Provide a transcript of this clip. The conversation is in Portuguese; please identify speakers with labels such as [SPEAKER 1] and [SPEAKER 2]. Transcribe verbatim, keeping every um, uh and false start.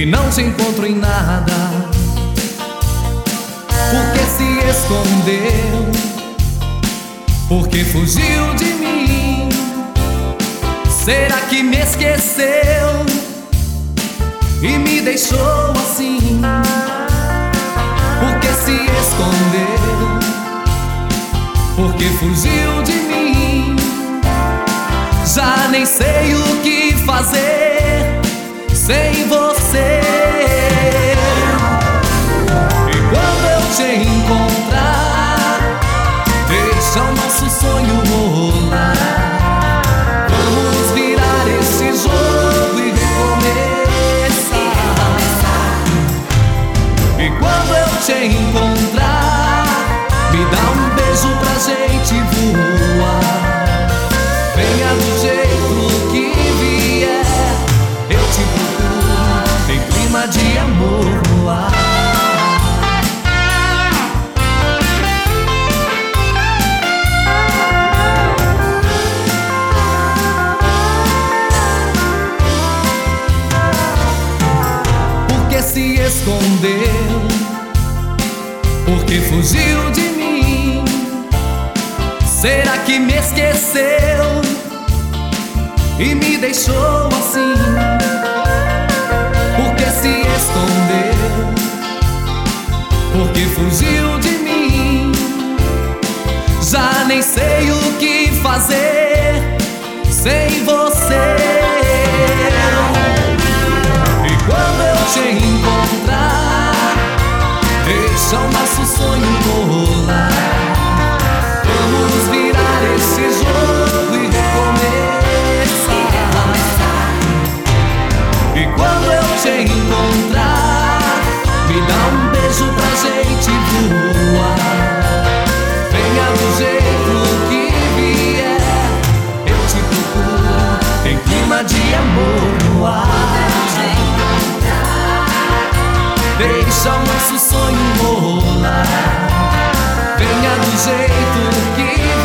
[SPEAKER 1] e não te encontro em nada. Por que se escondeu? Por que fugiu de mim? Será que me esqueceu e me deixou assim? Por que se escondeu? Por que fugiu de mim? Já nem sei o que fazer sem você. E quando eu te encontrar, deixa o nosso sonho rolar. Vamos virar esse jogo e recomeçar. E quando eu te encontrar, me dá um beijo pra gente voar. Venha do jeito que vier, eu te procuro, tem clima de amor no ar. Por que se escondeu? Por que fugiu de mim? Será que me esqueceu e me deixou assim? Por que se escondeu? Por que fugiu de mim? Já nem sei o que fazer sem você. E quando eu te encontrar, deixa o nosso sonho rolar. Vamos virar esse jogo e recomeçar. E quando eu te encontrar, me dá um beijo pra gente voar. Venha do jeito que vier, eu te procuro, tem clima de amor no ar. Deixa o nosso sonho rolar. Venha do jeito que